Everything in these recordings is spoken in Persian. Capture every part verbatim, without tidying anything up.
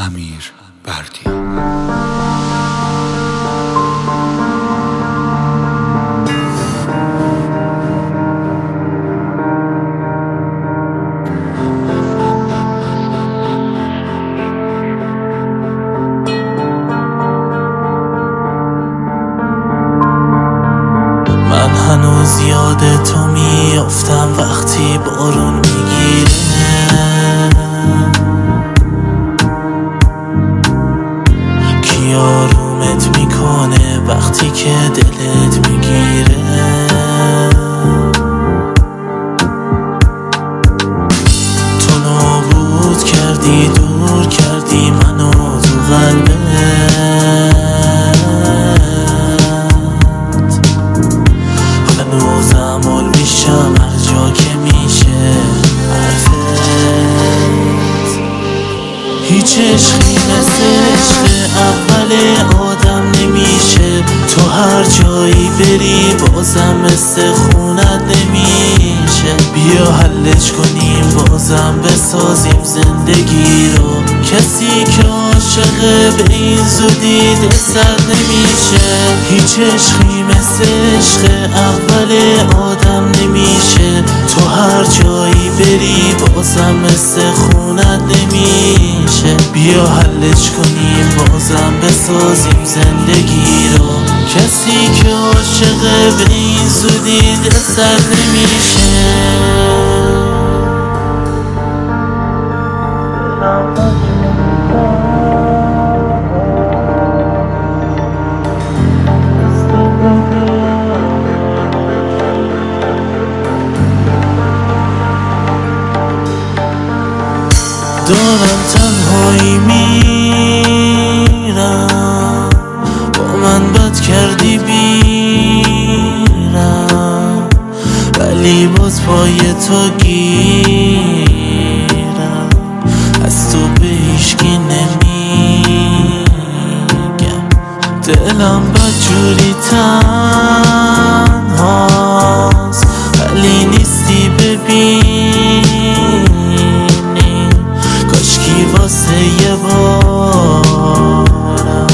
امیر بردیان. من هنوز یاد تو میافتم وقتی بارون میگیره، کی آرومت میکنه وقتی که دلت میگیره. تو نابود کردی، دور کردی منو تو قلبت، هنوزم مول میشم هر جا که میشه حرفت. هیچ عشقی مثل عشق اول آدم نمیشه، تو هر جایی بری بازم مثل خونت نمیشه. بیا حلش کنیم بازم بسازیم زندگی رو، کسی که عاشقه به این زودی دل سرد نمیشه. هیچ عشقی مثل عشق اول آدم نمیشه، تو هر جایی بری بازم مثل خونت نمیشه. بیا حلش کنیم بازم بسازیم زندگی رو، کسی که عاشقه به این زودی دل سرد نمیشه. دارم تنهایی میرم، با من بد کردی بیرم، ولی باز پای تو گیرم. از تو به هیچکی نمیگم، دلم بدجوری تنهاست، ولی نیستی ببین واسه یه بارم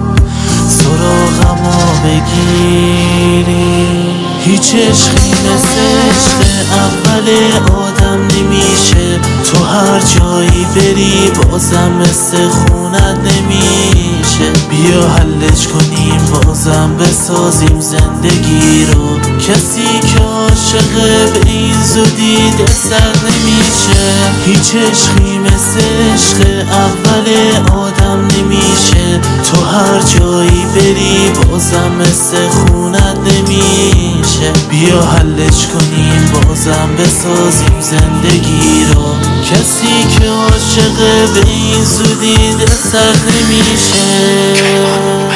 سراغمو بگیری. هیچ عشقی مثل عشق اول آدم نمیشه، تو هر جایی بری بازم مثل خونت نمیشه. بیا حلش کنیم بازم بسازیم زندگی رو، کسی که عاشقه به این زودی دل سرد نمیشه. هیچ عشقی مثل عشق اول آدم نمیشه، تو هر جایی بری بازم مثل خونت نمیشه. بیا حلش کنیم بازم بسازیم زندگی رو، کسی که عاشقه به این زودی دل سرد نمیشه.